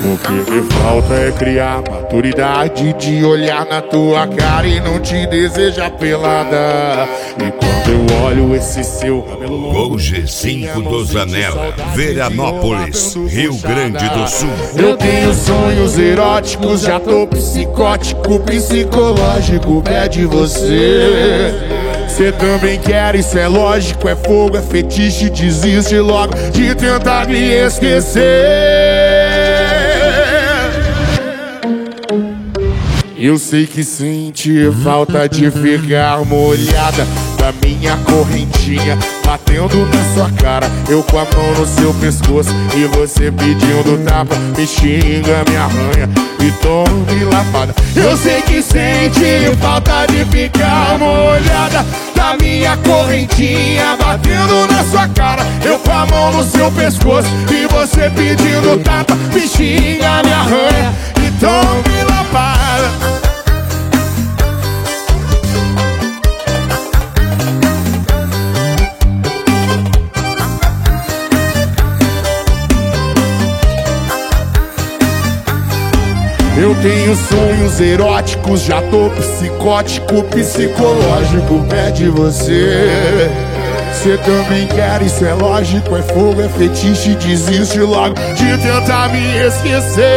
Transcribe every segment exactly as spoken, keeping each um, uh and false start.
O que me falta é criar maturidade de olhar na tua cara e não te desejar pelada. E quando eu olho esse seu cabelo longo, Gol G cinco do Zanella, Veranópolis, Rio Grande do Sul. Eu tenho sonhos eróticos, já tô psicótico, psicológico, pé de você. Cê também quer, isso é lógico, é fogo, é fetiche, desiste logo de tentar me esquecer. Eu sei que sente falta de ficar molhada da minha correntinha batendo na sua cara, eu com a mão no seu pescoço e você pedindo tapa, me xinga, me arranha e tome lapada. Eu sei que sente falta de ficar molhada da minha correntinha batendo na sua cara, eu com a mão no seu pescoço e você pedindo tapa, me xinga, me arranha e tome lapada. Eu tenho sonhos eróticos, já tô psicótico, psicológico, pé de você. Cê também quer, isso é lógico, é fogo, é fetiche, desiste logo de tentar me esquecer.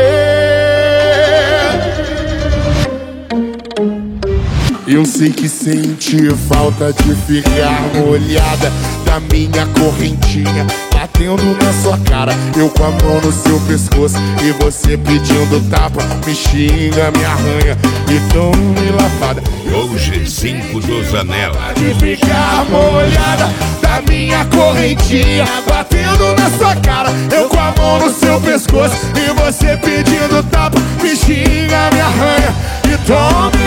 Eu sei que sente falta de ficar molhada da minha correntinha batendo na sua cara, eu com a mão no seu pescoço e você pedindo tapa, me xinga, me arranha e tome lavada. Gol G cinco do Zanella, de ficar molhada da minha correntinha batendo na sua cara, eu com a mão no seu pescoço e você pedindo tapa, me xinga, me arranha e tome